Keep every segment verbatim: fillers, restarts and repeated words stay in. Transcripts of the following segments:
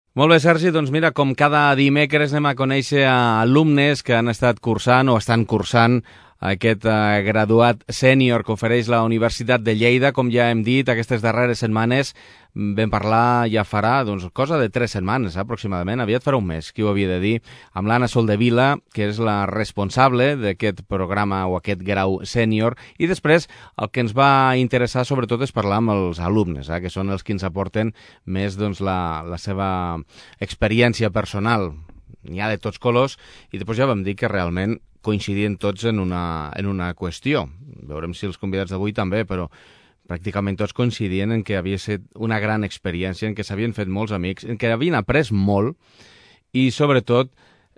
Molt bé, Sergi, doncs mira, com cada dimecres anem a conèixer a alumnes que han estat cursant o estan cursant aquest eh, graduat sènior que ofereix la Universitat de Lleida. Com ja hem dit, aquestes darreres setmanes vam parlar, ja farà doncs, cosa de tres setmanes aproximadament, aviat farà un mes, qui ho havia de dir, amb l'Anna Soldevila, que és la responsable d'aquest programa o aquest grau sènior, i després el que ens va interessar sobretot és parlar amb els alumnes, eh, que són els que ens aporten més doncs, la, la seva experiència personal. N'hi ha de tots colors, i després ja vam dir que realment coincidien tots en una, en una qüestió. Veurem si els convidats d'avui també, però pràcticament tots coincidien en que havia estat una gran experiència, en què s'havien fet molts amics, en què havien après molt i, sobretot,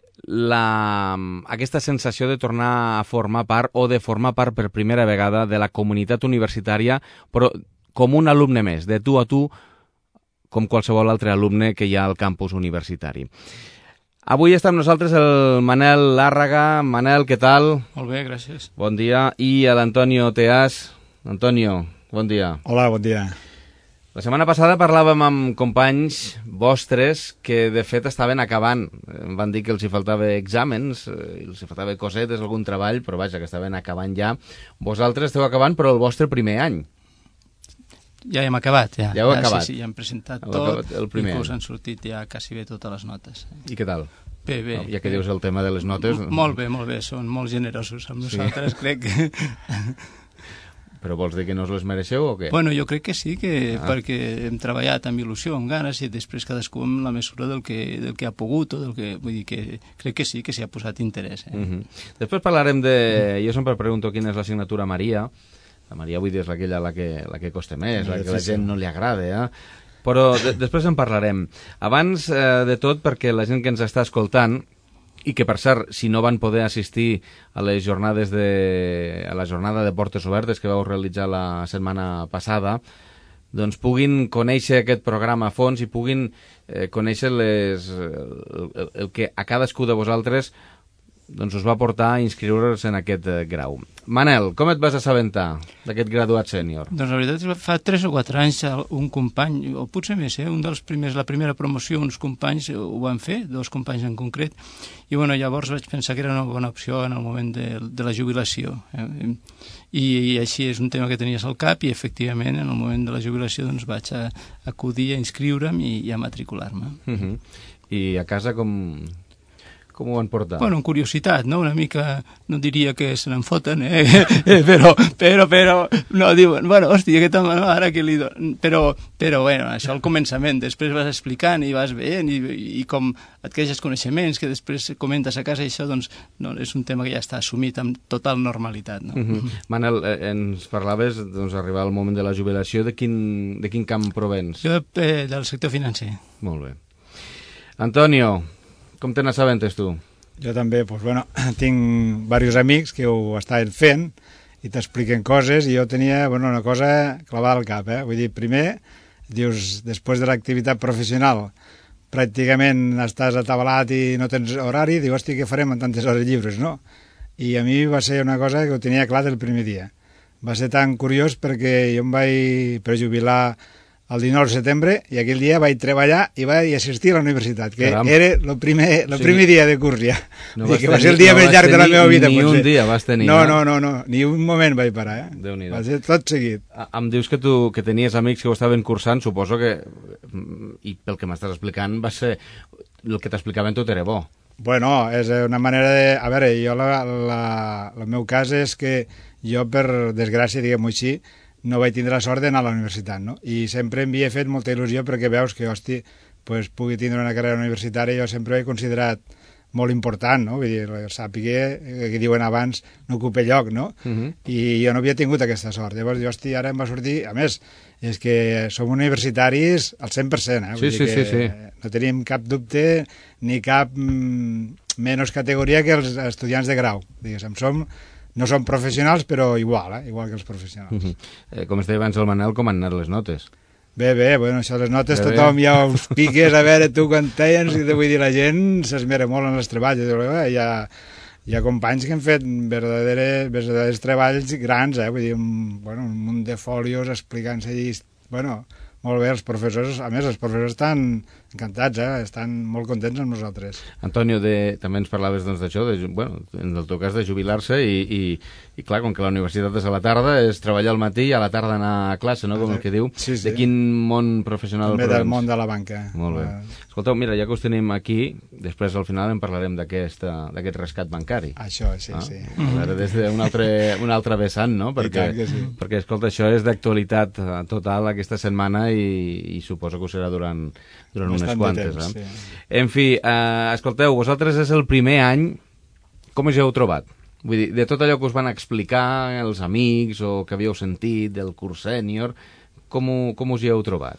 la, aquesta sensació de tornar a formar part o de formar part per primera vegada de la comunitat universitària, però com un alumne més, de tu a tu, com qualsevol altre alumne que hi ha al campus universitari. Avui està amb nosaltres el Manel Lárraga. Manel, què tal? Molt bé, gràcies. Bon dia. I l'Antonio Teas. Antonio, bon dia. Hola, bon dia. La setmana passada parlàvem amb companys vostres que de fet estaven acabant. Em van dir que els hi faltava exàmens, els hi faltava cosetes, algun treball, però vaja, que estaven acabant ja. Vosaltres esteu acabant, però el vostre primer any. Ja hem acabat, ja. Ja heu ja, acabat. Sí, sí, ja hem presentat Heu tot, el primer inclús any. han sortit ja quasi bé totes les notes. I què tal? Bé, bé. Ja que dius el tema de les notes... M molt bé, molt bé, són molt generosos amb nosaltres, sí. Crec que... Però vols dir que no us les mereixeu o què? Bueno, jo crec que sí, que Ah. perquè hem treballat amb il·lusió, amb ganes, i després cadascú amb la mesura del que, del que ha pogut, o del que, vull dir que crec que sí, que s'hi ha posat interès. Eh? Uh -huh. Després parlarem de... Jo sempre pregunto quina és l'assignatura Maria. La Maria, vull dir, és aquella la que, la que costa més, la que a la gent no li agrada, eh? Però de, després en parlarem. Abans eh, de tot, perquè la gent que ens està escoltant, i que, per cert, si no van poder assistir a les jornades de... a la jornada de portes obertes que vau realitzar la setmana passada, doncs puguin conèixer aquest programa a fons i puguin eh, conèixer les, el, el que a cadascú de vosaltres doncs us va portar a inscriure's en aquest eh, grau. Manel, com et vas assabentar d'aquest graduat sènior? Doncs la veritat és que fa tres o quatre anys un company, o potser més, eh, un dels primers, la primera promoció, uns companys ho van fer, dos companys en concret, i bueno, llavors vaig pensar que era una bona opció en el moment de, de la jubilació. Eh? I, I així és un tema que tenies al cap, i efectivament en el moment de la jubilació doncs vaig a, a acudir a inscriure'm i, i a matricular-me. Uh -huh. I a casa com... Com ho van portar? Bueno, amb curiositat, no? Una mica, no diria que se n'en foten, eh? però, però, però, no, diuen, bueno, hòstia, aquest home, no, ara que li dono... Però, però, bueno, això al començament, després vas explicant i vas veient, i, i com adquireixes coneixements, que després comentes a casa, i això, doncs, no, és un tema que ja està assumit amb total normalitat, no? Uh -huh. Manel, eh, ens parlaves, doncs, arribar al moment de la jubilació, de quin, de quin camp provens? Jo, eh, del sector financer. Molt bé. Antonio, com te n'assabentes tu? Jo també, doncs, bueno, tinc diversos amics que ho estaven fent i t'expliquen coses, i jo tenia, bueno, una cosa clavada al cap, eh? Vull dir, primer, dius, després de l'activitat professional, pràcticament estàs atabalat i no tens horari, dius, hosti, què farem amb tantes hores lliures, no? I a mi va ser una cosa que ho tenia clar del primer dia. Va ser tan curiós perquè jo em vaig prejubilar el dinou de setembre, i aquell dia vaig treballar i vaig assistir a la universitat, que Caram. era el primer, el sí. primer dia de curs ja. No que tenir, va ser el dia no més llarg de la meva vida. Ni potser. un dia vas tenir. No, eh? no, no, no, ni un moment vaig parar, eh? Déu-n'hi-do. Va ser tot seguit. A, em dius que tu que tenies amics que ho estaven cursant, suposo que, i pel que m'estàs explicant, va ser el que t'explicaven tot era bo. Bueno, és una manera de... A veure, jo la, la, el meu cas és que jo, per desgràcia, diguem-ho així, no vaig tindre la sort d'anar a la universitat, no? I sempre m'havia fet molta il·lusió perquè veus que, hosti, pues, pugui tindre una carrera universitària, jo sempre ho he considerat molt important, no? Vull dir, sàpiga, que diuen abans, no ocupa lloc, no? Uh -huh. I jo no havia tingut aquesta sort. Llavors, jo, hosti, ara em va sortir... A més, és que som universitaris al cent per cent, eh? Vull sí, dir sí, que sí, sí. no tenim cap dubte ni cap mm, menys categoria que els estudiants de grau, diguéssim. Som... No som professionals, però igual, eh? Igual que els professionals. Uh -huh. eh, com es deia abans el Manel, com han anat les notes? Bé, bé, bueno, això les notes bé, tothom bé. ja us piques, a veure tu quan tens, i vull dir, la gent s'esmera molt en els treballs. Hi ha, hi ha companys que han fet verdaders, verdaders treballs grans, eh? Vull dir, un, bueno, un munt de fòlios explicant-se allí, bueno, molt bé, els professors, a més, els professors estan, encantats, eh? Estan molt contents amb nosaltres. Antonio, de, també ens parlaves doncs, d'això, de, bueno, en el teu cas de jubilar-se i, i, i clar, com que la universitat és a la tarda, és treballar al matí i a la tarda anar a classe, no?, com el que diu. Sí, sí. De quin món professional També del provens? món de la banca. Molt bé. Escolteu, mira, ja que us tenim aquí, després al final en parlarem d'aquest rescat bancari. Això, sí, ah? sí. Mm. Ara des d'un altre, un altre vessant, no? Perquè, sí. perquè, escolta, això és d'actualitat total aquesta setmana i, i suposo que ho serà durant, durant unes quantes. Temps, eh? sí. En fi, eh, escolteu, vosaltres és el primer any, com us heu trobat? Vull dir, de tot allò que us van explicar els amics o que havíeu sentit del curs sènior, com, ho, com us hi heu trobat?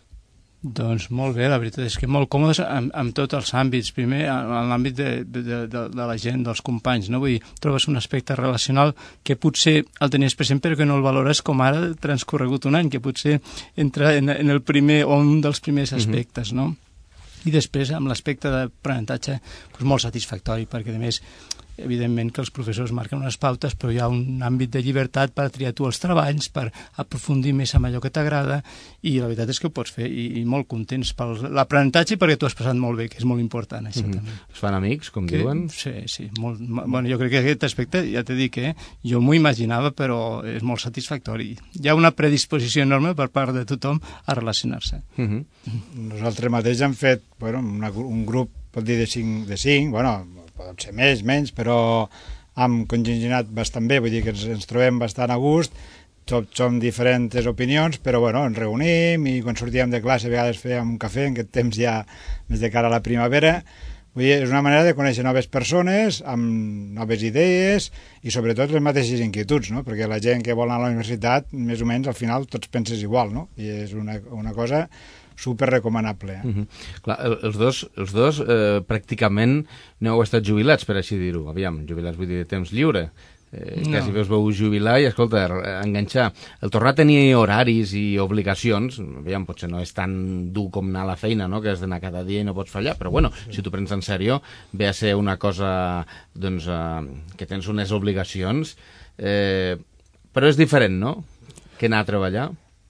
Doncs molt bé, la veritat és que molt còmodes en, en tots els àmbits. Primer, en l'àmbit de, de, de, de la gent, dels companys, no? Vull dir, trobes un aspecte relacional que potser el tenies present però que no el valores com ara transcorregut un any, que potser entra en, en el primer o un dels primers aspectes, no? I després, amb l'aspecte d'aprenentatge, doncs molt satisfactori, perquè a més evidentment que els professors marquen unes pautes, però hi ha un àmbit de llibertat per triar tu els treballs, per aprofundir més en allò que t'agrada, i la veritat és que ho pots fer, i, i molt contents per l'aprenentatge, perquè tu has passat molt bé, que és molt important, això mm-hmm. també. Es fan amics, com que, diuen? Sí, sí. Molt, bueno, jo crec que aquest aspecte, ja t'he dit que jo m'ho imaginava, però és molt satisfactori. Hi ha una predisposició enorme per part de tothom a relacionar-se. Mm-hmm. Nosaltres mateix hem fet bueno, una, un grup, pot dir, de cinc, de cinc bueno, poden ser més, menys, però hem congenginat bastant bé, vull dir que ens, ens trobem bastant a gust, tots som diferents opinions, però bueno, ens reunim i quan sortíem de classe a vegades fèiem un cafè, en aquest temps ja més de cara a la primavera. Vull dir, és una manera de conèixer noves persones, amb noves idees i sobretot les mateixes inquietuds, no? Perquè la gent que vol anar a la universitat, més o menys al final tots penses igual, no? I és una, una cosa super recomanable. Eh? Uh-huh. Clar, els dos, els dos eh, pràcticament no heu estat jubilats, per així dir-ho. Aviam, jubilats vull dir de temps lliure. Eh, no. Quasi us veu jubilar i, escolta, enganxar. El tornar a tenir horaris i obligacions, aviam, potser no és tan dur com anar a la feina, no?, que has d'anar cada dia i no pots fallar, però bueno, sí. Si t'ho prens en sèrio, ve a ser una cosa, doncs, eh, que tens unes obligacions, eh, però és diferent, no?, que anar a treballar.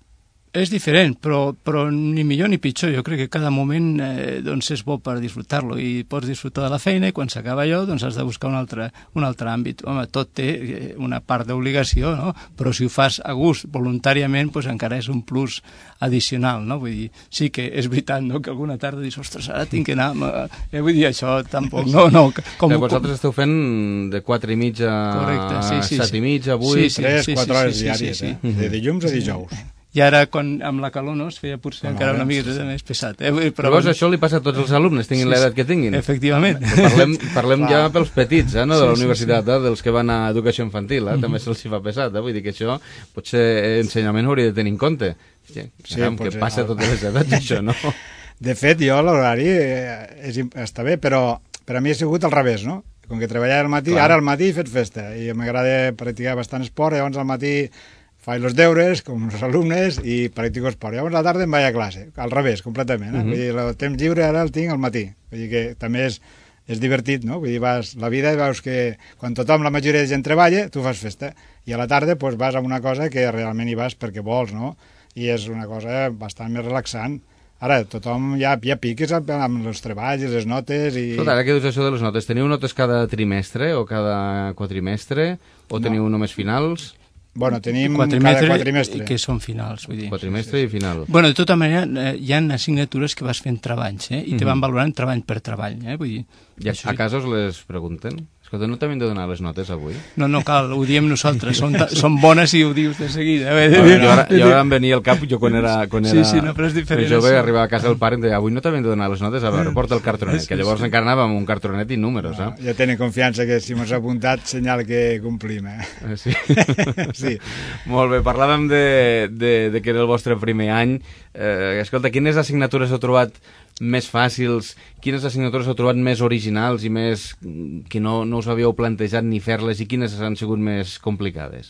És diferent, però, però ni millor ni pitjor. Jo crec que cada moment eh, doncs és bo per disfrutar-lo i pots disfrutar de la feina i quan s'acaba allò doncs has de buscar un altre, un altre àmbit. Home, tot té una part d'obligació, no? Però si ho fas a gust, voluntàriament, doncs encara és un plus addicional, no? Vull dir, sí que és veritat, no?, que alguna tarda dius, ostres, ara tinc que anar... Eh, vull dir, això tampoc, no, no. Com, que vosaltres com... esteu fent de quatre i mitja Correcte, sí, sí, a set sí. i mitja, vuit... Sí, sí, tres, sí, quatre sí, hores sí, diàries, sí, sí, sí, sí. De dilluns a dijous. I ara, quan, amb la calor, no, es feia potser bueno, encara una mica sí, sí. més pesat. Eh? Però Llavors això li passa a tots els alumnes, tinguin sí, l'edat que tinguin. Efectivament. Però parlem parlem ja pels petits, eh, no, de la sí, universitat, sí, sí. Eh, dels que van a educació infantil, eh? També se'ls fa pesat, eh? Vull dir que això potser ensenyament hauria de tenir en compte. Sí, sí, caram, que passa a totes les edats, això, no? De fet, jo l'horari és, està bé, però per a mi ha sigut al revés, no? Com que treballava al matí, Clar. Ara al matí he fet festa, i m'agrada practicar bastant esport, llavors al matí faig els deures, com els alumnes, i practico esport. Llavors a la tarda em vaig a classe, al revés, completament. Eh? Uh-huh. Vull dir, el temps lliure ara el tinc al matí. Vull dir que també és, és divertit, no? Vull dir, vas la vida i veus que quan tothom, la majoria de gent treballa, tu fas festa. I a la tarda pues, vas a una cosa que realment hi vas perquè vols, no? I és una cosa bastant més relaxant. Ara, tothom ja, ja piques amb els treballs i les notes i... Escolta, ara que dius això de les notes, teniu notes cada trimestre o cada quadrimestre? O teniu no. només finals? Bueno, tenim quatrimestre, cada quatrimestre. Que són finals, vull dir. Quatrimestre i final. Bueno, de tota manera, eh, hi ha assignatures que vas fent treballs, eh? I mm-hmm. te van valorant treball per treball, eh? Vull dir... I a, a casa us les pregunten? Escolta, no t'havien de donar les notes avui? No, no cal, ho diem nosaltres, són, són bones i ho dius de seguida. Eh? No, jo, ara, jo ara em venia al cap, jo quan era, quan era sí, sí, no, però és diferent, jove, arribava a casa el pare i em deia, avui no t'havien de donar les notes, a veure, porta el cartronet, que llavors encara anava amb un cartronet i números, eh? No, ja tenen confiança que si m'has apuntat, senyal que complim, eh? Sí. Sí. Molt bé, parlàvem de, de, de que era el vostre primer any. Eh, escolta, quines assignatures heu trobat més fàcils, quines assignatures heu trobat més originals i més que no, no us havíeu plantejat ni fer-les i quines han sigut més complicades?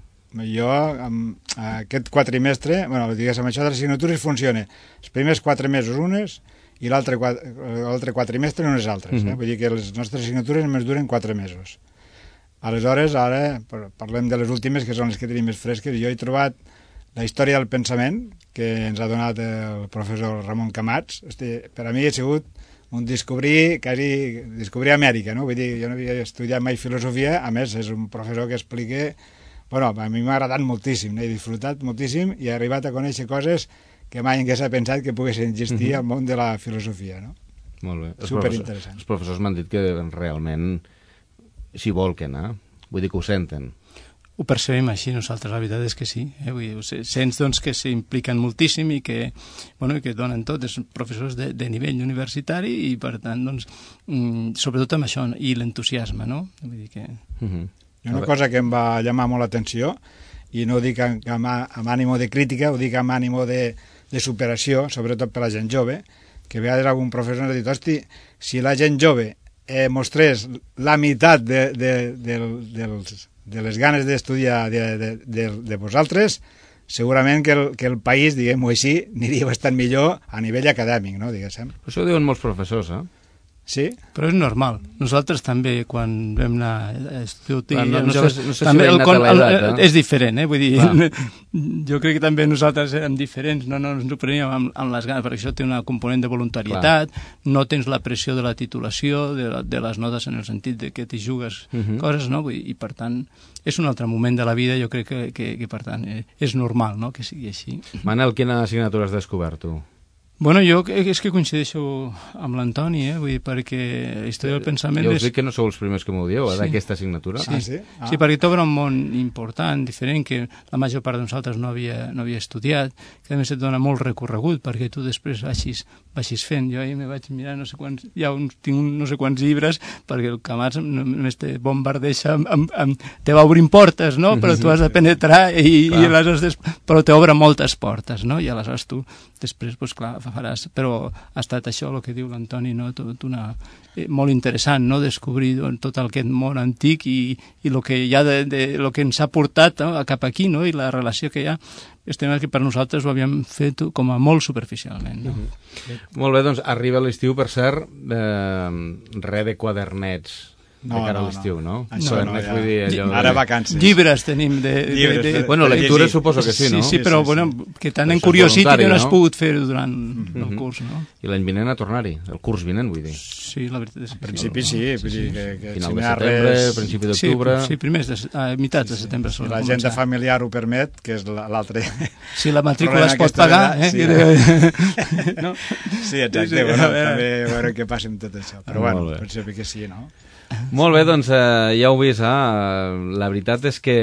Jo, amb aquest quatrimestre, bueno, diguéssim, això de les assignatures funciona. Els primers quatre mesos unes i l'altre quatrimestre unes altres. Eh? Uh-huh. Vull dir que les nostres assignatures només duren quatre mesos. Aleshores, ara parlem de les últimes, que són les que tenim més fresques. Jo he trobat la història del pensament que ens ha donat el professor Ramon Camats. Hosti, per a mi ha sigut un descobrir, quasi descobrir Amèrica, no? Vull dir, jo no havia estudiat mai filosofia, a més és un professor que explica, bueno, a mi m'ha agradat moltíssim, he disfrutat moltíssim i he arribat a conèixer coses que mai hagués pensat que poguessin existir uh-huh. al món de la filosofia, no? Molt bé. Els Superinteressant. Professors, els professors m'han dit que realment s'hi volquen, eh? Vull dir que ho senten. Ho percebem així nosaltres, la veritat és que sí. Eh? Vull dir, sents doncs, que s'impliquen moltíssim i que, bueno, que donen tot, és professors de, de nivell universitari i per tant, doncs, mm, sobretot amb això, i l'entusiasme, no? Vull dir que... Uh-huh. Una cosa que em va llamar molt l'atenció, i no ho dic amb, amb ànimo de crítica, ho dic amb ànimo de, de superació, sobretot per la gent jove, que a vegades algun professor ens ha dit, hosti, si la gent jove eh, mostrés la meitat de, de, de, dels... de les ganes d'estudiar de, de, de, de vosaltres, segurament que el, que el país, diguem-ho així, aniria bastant millor a nivell acadèmic, no, diguéssim. Això ho diuen molts professors, eh? Sí. Però és normal. Nosaltres també, quan vam anar a estudiar... No, no, no, sé, no sé també si el, el, el, edat, el, eh? és diferent, eh? Vull dir, jo crec que també nosaltres érem diferents, no, no ens ho preníem amb, amb les ganes, perquè això té una component de voluntarietat, clar. No tens la pressió de la titulació, de, la, de les notes en el sentit de que t'hi jugues uh-huh. coses, no? Vull dir, i per tant, és un altre moment de la vida, jo crec que, que, que per tant, és normal, no?, que sigui així. Manel, quina assignatura has descobert tu? Bueno, jo és que coincideixo amb l'Antoni, eh? Vull dir, perquè la història del pensament... Jo us és... dic que no sou els primers que m'ho dieu, eh, sí. d'aquesta assignatura. Sí, ah, sí? Ah. sí, perquè t'obre un món important, diferent, que la major part de nosaltres no havia, no havia estudiat, que a més et dona molt recorregut, perquè tu després vagis, vagis fent. Jo ahir me vaig mirar no sé quants... Ja uns, tinc un, no sé quants llibres, perquè el Camats només te bombardeja, amb, amb, amb, te va obrint portes, no? Però tu has de penetrar i, i aleshores... Des... Però t'obre moltes portes, no? I aleshores tu després, doncs clar, faràs... Però ha estat això, el que diu l'Antoni, no? Tot una, eh, molt interessant, no? Descobrir doncs, tot aquest món antic i, i el que, hi ha de, de, lo que ens ha portat, no? Cap aquí, no? I la relació que hi ha. Estem aquí per nosaltres ho havíem fet com a molt superficialment. No? Uh-huh. Molt bé, doncs arriba l'estiu, per cert, eh, re de quadernets. No, de cara no, a l'estiu, no? no? Això no, ja. Vull dir, allò Ara de... vacances. Llibres tenim de... Llibres, de, de, de bueno, lectures suposo que sí, no? Sí, sí, però sí, sí, bueno, sí. que tant en Però Curiosity que no has no? pogut fer durant mm-hmm. el curs, no? I l'any vinent a tornar-hi, el curs vinent, vull dir. Sí, la veritat és que... En principi sí, vull dir que, que Final si de n'hi ha setembre, res... principi d'octubre... Sí, sí, primers de, a meitats de setembre. Si l'agenda familiar ho permet, que és l'altre... Si la matrícula es pot pagar, eh? Sí, no? sí exacte, sí, bueno, també a veure què passa amb tot això. Però bueno, en principi que sí, no? Molt bé, doncs eh, ja ho vist, eh? La veritat és que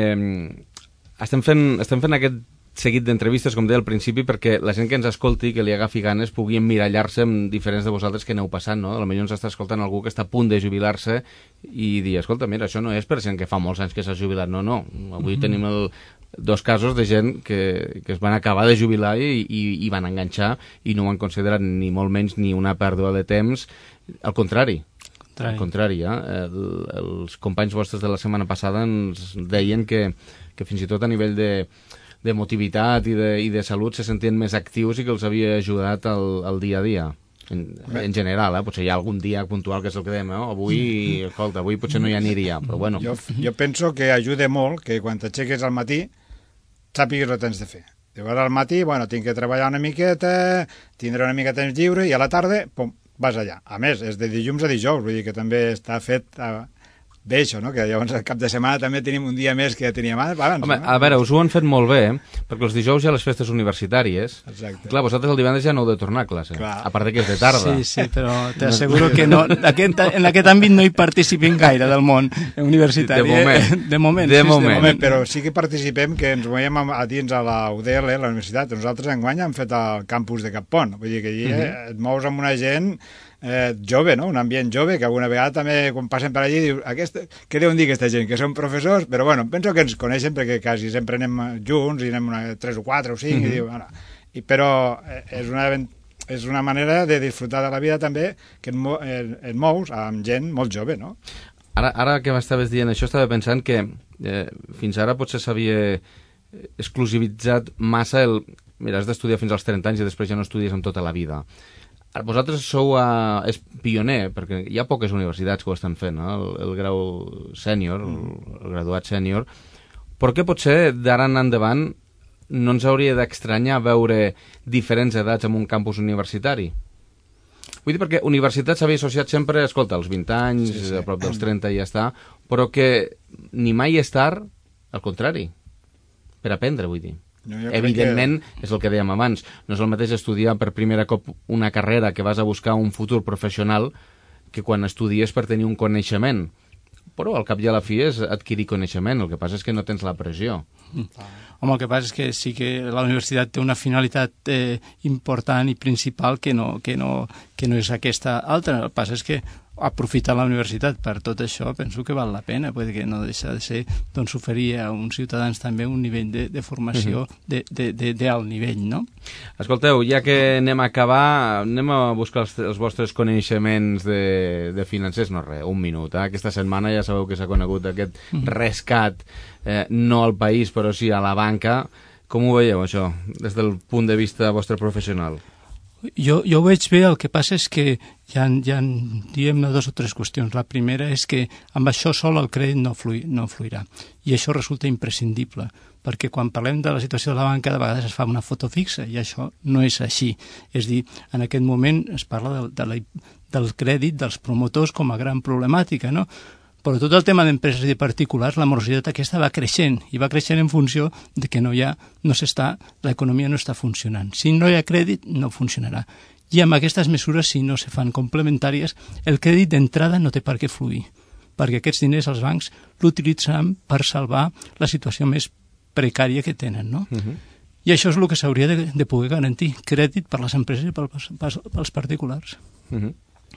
estem fent, estem fent aquest seguit d'entrevistes, com deia al principi, perquè la gent que ens escolti, que li agafi ganes, pugui emmirallar-se amb diferents de vosaltres que aneu passant, no? Potser ens està escoltant algú que està a punt de jubilar-se i dir, escolta, mira, això no és per gent que fa molts anys que s'ha jubilat, no, no. Avui mm-hmm. tenim el, dos casos de gent que, que es van acabar de jubilar i, i, i van enganxar i no ho han considerat ni molt menys ni una pèrdua de temps, al contrari. Al contrari, eh? El, els companys vostres de la setmana passada ens deien que, que fins i tot a nivell de, de motivitat i de, i de salut se sentien més actius i que els havia ajudat al, al dia a dia. En, en general, eh? Potser hi ha algun dia puntual que és el que dèiem, eh? Avui, escolta, avui potser no hi aniria, però bueno. Jo, jo penso que ajuda molt que quan t'aixeques al matí sàpigues el que tens de fer. Llavors al matí, bueno, tinc que treballar una miqueta, tindré una mica de temps lliure i a la tarda, pum, vas allà. A més, és de dilluns a dijous, vull dir que també està fet a... bé això, no? Que llavors al cap de setmana també tenim un dia més que teníem abans. Home, no? a veure, us ho han fet molt bé, eh? Perquè els dijous hi ha les festes universitàries. Exacte. Clar, vosaltres el divendres ja no heu de tornar a classe, Clar. a part de que és de tarda. Sí, sí, però t'asseguro que no, aquest, en aquest àmbit no hi participem gaire del món universitari. De moment. Eh? De moment. De sí, moment. de moment. Però sí que participem, que ens veiem a dins a la U D L, a la universitat. Nosaltres enguany hem fet el campus de Cappont. Vull dir que allà uh-huh. et mous amb una gent eh, jove, no? Un ambient jove, que alguna vegada també, quan passen per allí, dius, aquesta, què deuen dir aquesta gent? Que són professors? Però bueno, penso que ens coneixen perquè quasi sempre anem junts i anem una, tres o quatre o cinc, uh-huh. i diu, bueno, i, però eh, és una és una manera de disfrutar de la vida també que et, mo et, et mous amb gent molt jove, no? Ara, ara que m'estaves dient això, estava pensant que eh, fins ara potser s'havia exclusivitzat massa el... Mira, has d'estudiar fins als trenta anys i després ja no estudies en tota la vida. Vosaltres sou uh, és pioner, perquè hi ha poques universitats que ho estan fent, no? el, el grau sènior, el, el graduat sènior. Per què potser d'ara en endavant no ens hauria d'estranyar veure diferents edats en un campus universitari? Vull dir, perquè universitat s'havia associat sempre, escolta, als vint anys, sí, sí. a prop dels trenta i ja està, però que ni mai és tard, al contrari, per aprendre, vull dir. No, evidentment, que... és el que dèiem abans, no és el mateix estudiar per primera cop una carrera que vas a buscar un futur professional que quan estudies per tenir un coneixement. Però al cap i a la fi és adquirir coneixement, el que passa és que no tens la pressió. Mm. Home, el que passa és que sí que la universitat té una finalitat eh, important i principal que no, que, no, que no és aquesta altra. El que passa és que aprofitar la universitat per tot això penso que val la pena, perquè no deixa de ser doncs, oferir a uns ciutadans també un nivell de, de formació uh-huh. de, de, de, d'alt nivell, no? Escolteu, ja que anem a acabar, anem a buscar els, els vostres coneixements de, de financers, no res, un minut. Eh? Aquesta setmana ja sabeu que s'ha conegut aquest uh-huh. rescat, eh, no al país, però sí a la banca. Com ho veieu, això, des del punt de vista vostre professional? Jo, jo ho veig bé, el que passa és que hi ha, hi ha diguem, dos o tres qüestions. La primera és que amb això sol el crèdit no, flui, no fluirà, i això resulta imprescindible, perquè quan parlem de la situació de la banca de vegades es fa una foto fixa, i això no és així. És dir, en aquest moment es parla de, de la, del crèdit dels promotors com a gran problemàtica, no? Però tot el tema d'empreses i particulars, la morositat aquesta va creixent, i va creixent en funció de que no hi ha, no s'està, l'economia no està funcionant. Si no hi ha crèdit, no funcionarà. I amb aquestes mesures, si no se fan complementàries, el crèdit d'entrada no té per què fluir, perquè aquests diners els bancs l'utilitzaran per salvar la situació més precària que tenen, no? Uh-huh. I això és el que s'hauria de, de poder garantir, crèdit per les empreses i pels, pels, pels particulars. Uh-huh.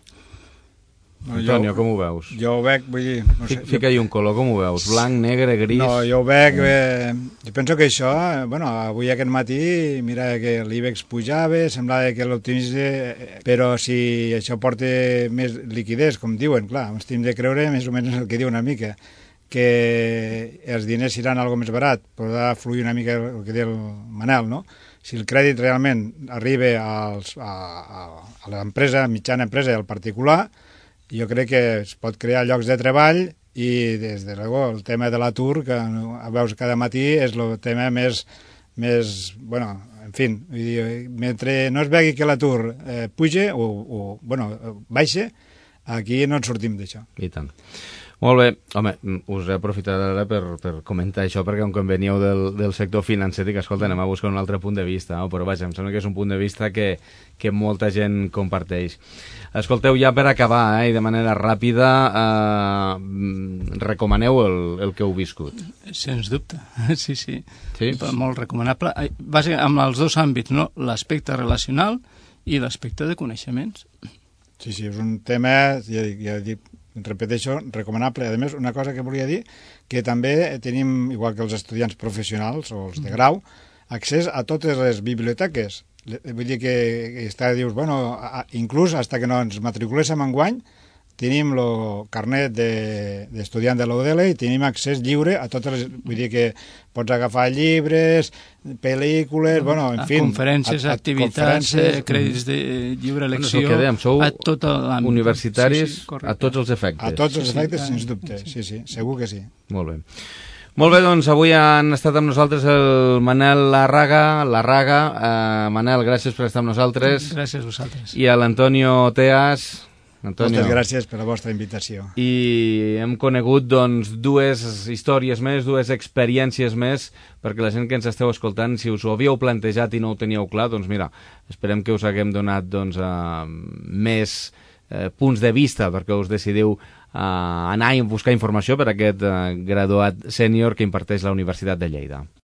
No, Antonio, jo, com ho veus? Jo ho veig, vull dir... No sé, Fica-hi un color, com ho veus? Blanc, negre, gris... No, jo ho veig... Eh, jo penso que això... Bueno, avui aquest matí, mira que l'IBEX pujava, semblava que l'optimisme... Però si això porta més liquidez, com diuen, clar, ens hem de creure més o menys el que diu una mica, que els diners seran algo més barat, podrà fluir una mica el que diu el Manel, no? Si el crèdit realment arriba als, a, a, a l'empresa, mitjana empresa i al particular, jo crec que es pot crear llocs de treball i, des de luego, el tema de l'atur, que veus cada matí, és el tema més, més bueno, en fi, vull dir, mentre no es vegi que l'atur eh, puja o, o bueno, baixa, aquí no ens sortim d'això. I tant. Molt bé, home, us he aprofitat ara per, per comentar això, perquè com veníeu del, del sector financer, dic, escolta, anem a buscar un altre punt de vista, no? Però vaja, em sembla que és un punt de vista que, que molta gent comparteix. Escolteu, ja per acabar, eh, i de manera ràpida, eh, recomaneu el, el que heu viscut? Sens dubte, sí, sí, sí? Molt recomanable. Bàsicament, amb els dos àmbits, no? L'aspecte relacional i l'aspecte de coneixements. Sí, sí, és un tema, ja, ja dic, repeteixo, recomanable. A més, una cosa que volia dir, que també tenim, igual que els estudiants professionals o els de grau, accés a totes les biblioteques. Vull dir que, que està, dius, bueno, a, inclús fins que no ens matriculéssim enguany, tenim el carnet d'estudiant de, de l'U D L i tenim accés lliure a totes les... Vull dir que pots agafar llibres, pel·lícules, bueno, en fi... Conferències, a, a, activitats, conferències, crèdits de lliure elecció... Bueno, dèiem, sou a tot l'àmbit. Universitaris, sí, sí, a tots els efectes. A tots els sí, efectes, sí, sens dubte, sí, sí, segur que sí. Molt bé. Molt bé, doncs avui han estat amb nosaltres el Manel Larraga, Larraga. Uh, Manel, gràcies per estar amb nosaltres. Gràcies a vosaltres. I a l'Antonio Teas. Antonio. Moltes gràcies per la vostra invitació. I hem conegut doncs, dues històries més, dues experiències més, perquè la gent que ens esteu escoltant, si us ho havíeu plantejat i no ho teníeu clar, doncs mira, esperem que us haguem donat doncs, uh, més uh, punts de vista perquè us decidiu uh, anar a buscar informació per a aquest uh, graduat sènior que imparteix la Universitat de Lleida.